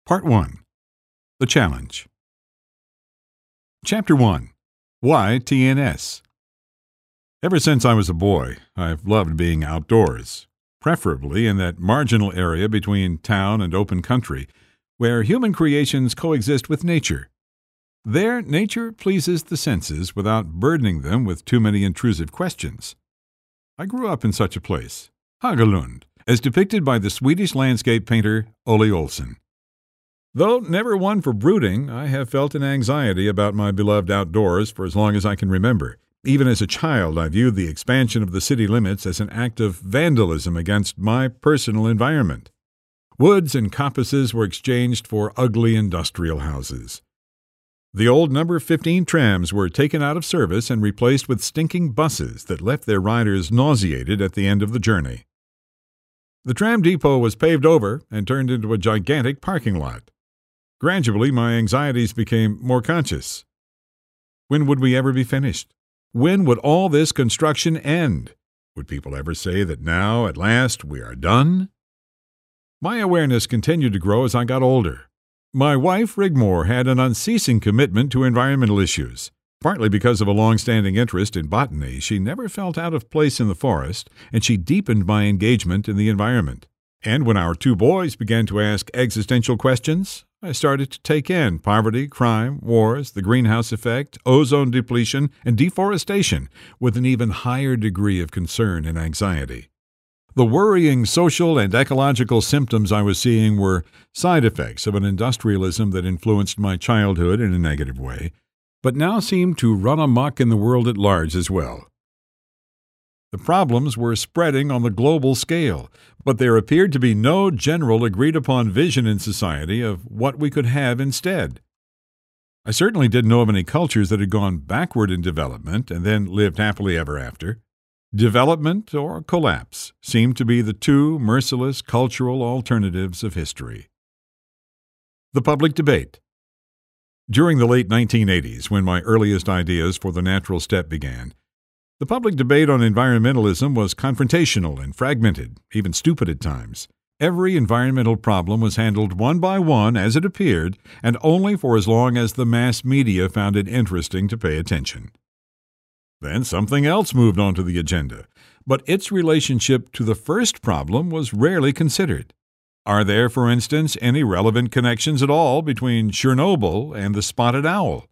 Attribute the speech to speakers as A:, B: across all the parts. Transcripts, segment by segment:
A: Part 1. The Challenge. Chapter 1. Why TNS? Ever since I was a boy, I've loved being outdoors, preferably in that marginal area between town and open country, where human creations coexist with nature. There, nature pleases the senses without burdening them with too many intrusive questions. I grew up in such a place, Hagalund, as depicted by the Swedish landscape painter Ole Olsen. Though never one for brooding, I have felt an anxiety about my beloved outdoors for as long as I can remember. Even as a child, I viewed the expansion of the city limits as an act of vandalism against my personal environment. Woods and coppices were exchanged for ugly industrial houses. The old number 15 trams were taken out of service and replaced with stinking buses that left their riders nauseated at the end of the journey. The tram depot was paved over and turned into a gigantic parking lot. Gradually, my anxieties became more conscious. When would we ever be finished? When would all this construction end? Would people ever say that now, at last, we are done? My awareness continued to grow as I got older. My wife, Rigmore, had an unceasing commitment to environmental issues. Partly because of a long-standing interest in botany, she never felt out of place in the forest, and she deepened my engagement in the environment. And when our two boys began to ask existential questions, I started to take in poverty, crime, wars, the greenhouse effect, ozone depletion, and deforestation with an even higher degree of concern and anxiety. The worrying social and ecological symptoms I was seeing were side effects of an industrialism that influenced my childhood in a negative way, but now seemed to run amok in the world at large as well. The problems were spreading on the global scale, but there appeared to be no general agreed-upon vision in society of what we could have instead. I certainly didn't know of any cultures that had gone backward in development and then lived happily ever after. Development or collapse seemed to be the two merciless cultural alternatives of history. The public debate. During the late 1980s, when my earliest ideas for the natural step began, the public debate on environmentalism was confrontational and fragmented, even stupid at times. Every environmental problem was handled one by one as it appeared, and only for as long as the mass media found it interesting to pay attention. Then something else moved onto the agenda, but its relationship to the first problem was rarely considered. Are there, for instance, any relevant connections at all between Chernobyl and the spotted owl?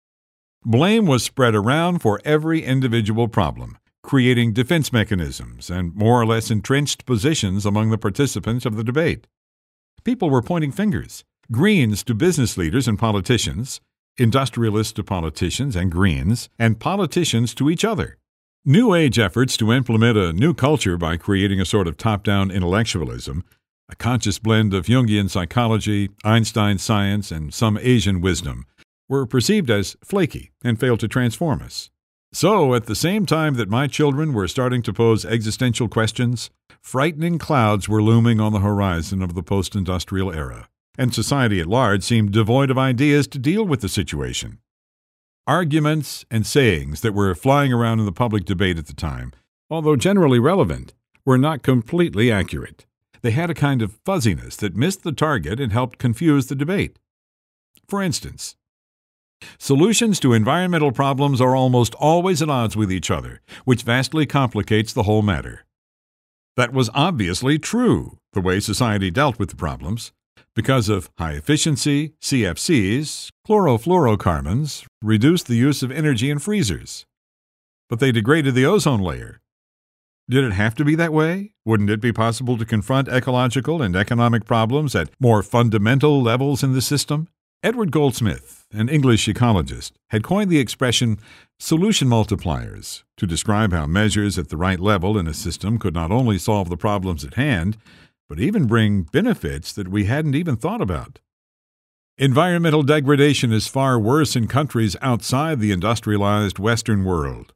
A: Blame was spread around for every individual problem, creating defense mechanisms and more or less entrenched positions among the participants of the debate. People were pointing fingers, Greens to business leaders and politicians, industrialists to politicians and Greens, and politicians to each other. New Age efforts to implement a new culture by creating a sort of top-down intellectualism, a conscious blend of Jungian psychology, Einstein science, and some Asian wisdom, were perceived as flaky and failed to transform us. So, at the same time that my children were starting to pose existential questions, frightening clouds were looming on the horizon of the post-industrial era, and society at large seemed devoid of ideas to deal with the situation. Arguments and sayings that were flying around in the public debate at the time, although generally relevant, were not completely accurate. They had a kind of fuzziness that missed the target and helped confuse the debate. For instance, solutions to environmental problems are almost always at odds with each other, which vastly complicates the whole matter. That was obviously true, the way society dealt with the problems. Because of high efficiency, CFCs, chlorofluorocarbons reduced the use of energy in freezers. But they degraded the ozone layer. Did it have to be that way? Wouldn't it be possible to confront ecological and economic problems at more fundamental levels in the system? Edward Goldsmith, an English ecologist, had coined the expression solution multipliers to describe how measures at the right level in a system could not only solve the problems at hand, but even bring benefits that we hadn't even thought about. Environmental degradation is far worse in countries outside the industrialized Western world.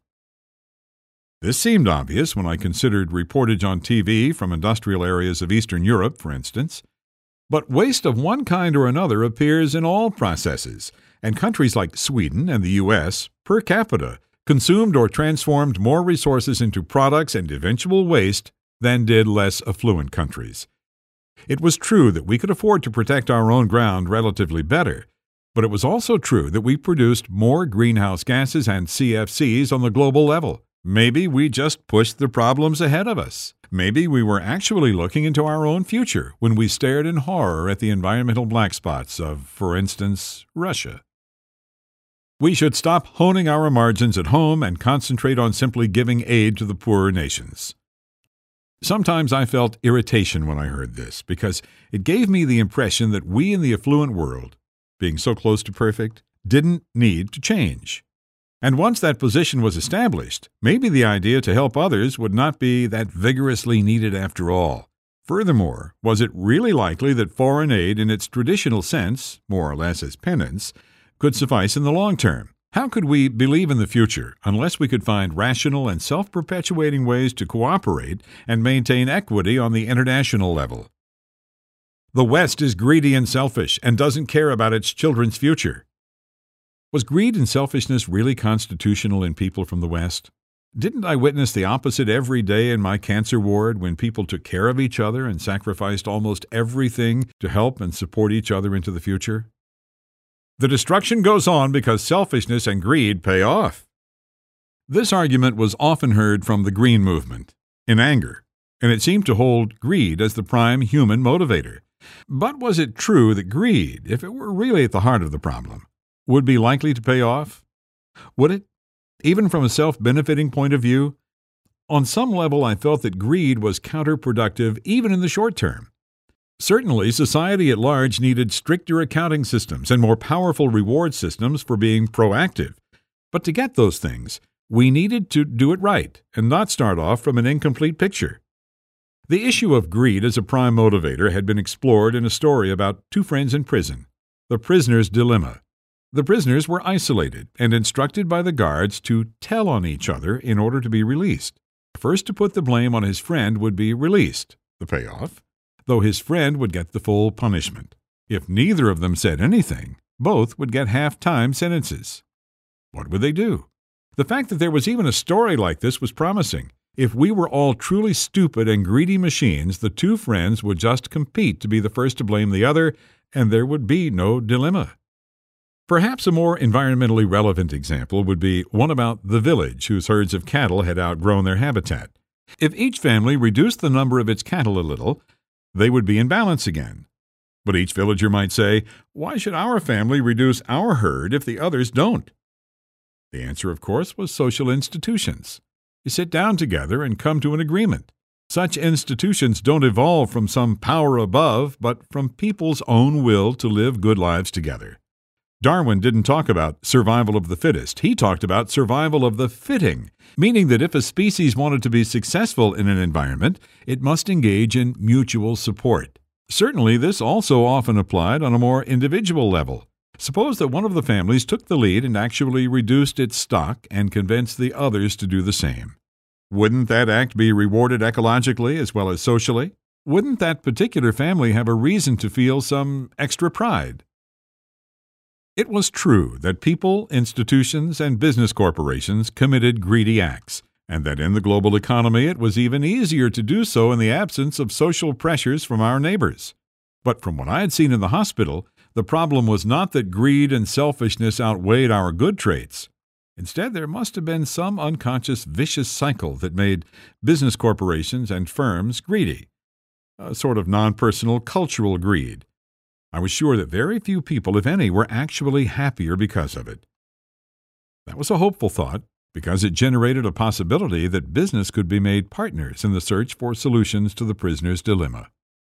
A: This seemed obvious when I considered reportage on TV from industrial areas of Eastern Europe, for instance. But waste of one kind or another appears in all processes, and countries like Sweden and the U.S., per capita, consumed or transformed more resources into products and eventual waste than did less affluent countries. It was true that we could afford to protect our own ground relatively better, but it was also true that we produced more greenhouse gases and CFCs on the global level. Maybe we just pushed the problems ahead of us. Maybe we were actually looking into our own future when we stared in horror at the environmental blackspots of, for instance, Russia. We should stop honing our margins at home and concentrate on simply giving aid to the poorer nations. Sometimes I felt irritation when I heard this, because it gave me the impression that we in the affluent world, being so close to perfect, didn't need to change. And once that position was established, maybe the idea to help others would not be that vigorously needed after all. Furthermore, was it really likely that foreign aid in its traditional sense, more or less as penance, could suffice in the long term? How could we believe in the future unless we could find rational and self-perpetuating ways to cooperate and maintain equity on the international level? The West is greedy and selfish and doesn't care about its children's future. Was greed and selfishness really constitutional in people from the West? Didn't I witness the opposite every day in my cancer ward when people took care of each other and sacrificed almost everything to help and support each other into the future? The destruction goes on because selfishness and greed pay off. This argument was often heard from the Green movement, in anger, and it seemed to hold greed as the prime human motivator. But was it true that greed, if it were really at the heart of the problem, would be likely to pay off? Would it? Even from a self-benefiting point of view? On some level, I felt that greed was counterproductive even in the short term. Certainly, society at large needed stricter accounting systems and more powerful reward systems for being proactive. But to get those things, we needed to do it right and not start off from an incomplete picture. The issue of greed as a prime motivator had been explored in a story about two friends in prison, The Prisoner's Dilemma. The prisoners were isolated and instructed by the guards to tell on each other in order to be released. First to put the blame on his friend would be released, the payoff, though his friend would get the full punishment. If neither of them said anything, both would get half-time sentences. What would they do? The fact that there was even a story like this was promising. If we were all truly stupid and greedy machines, the two friends would just compete to be the first to blame the other, and there would be no dilemma. Perhaps a more environmentally relevant example would be one about the village whose herds of cattle had outgrown their habitat. If each family reduced the number of its cattle a little, they would be in balance again. But each villager might say, "Why should our family reduce our herd if the others don't?" The answer, of course, was social institutions. You sit down together and come to an agreement. Such institutions don't evolve from some power above, but from people's own will to live good lives together. Darwin didn't talk about survival of the fittest. He talked about survival of the fitting, meaning that if a species wanted to be successful in an environment, it must engage in mutual support. Certainly, this also often applied on a more individual level. Suppose that one of the families took the lead and actually reduced its stock and convinced the others to do the same. Wouldn't that act be rewarded ecologically as well as socially? Wouldn't that particular family have a reason to feel some extra pride? It was true that people, institutions, and business corporations committed greedy acts, and that in the global economy it was even easier to do so in the absence of social pressures from our neighbors. But from what I had seen in the hospital, the problem was not that greed and selfishness outweighed our good traits. Instead, there must have been some unconscious vicious cycle that made business corporations and firms greedy, a sort of non-personal cultural greed. I was sure that very few people, if any, were actually happier because of it. That was a hopeful thought, because it generated a possibility that business could be made partners in the search for solutions to the prisoner's dilemma.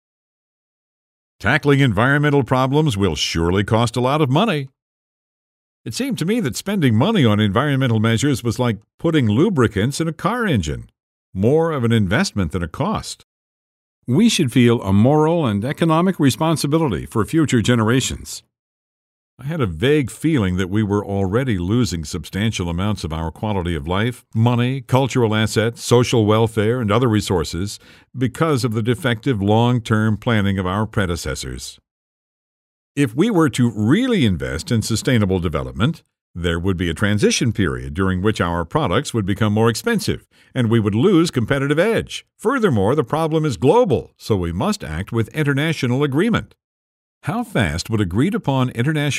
A: Tackling environmental problems will surely cost a lot of money. It seemed to me that spending money on environmental measures was like putting lubricants in a car engine, more of an investment than a cost. We should feel a moral and economic responsibility for future generations. I had a vague feeling that we were already losing substantial amounts of our quality of life, money, cultural assets, social welfare, and other resources because of the defective long-term planning of our predecessors. If we were to really invest in sustainable development, There would be a transition period during which our products would become more expensive, and we would lose competitive edge. Furthermore, the problem is global, so we must act with international agreement. How fast would agreed-upon international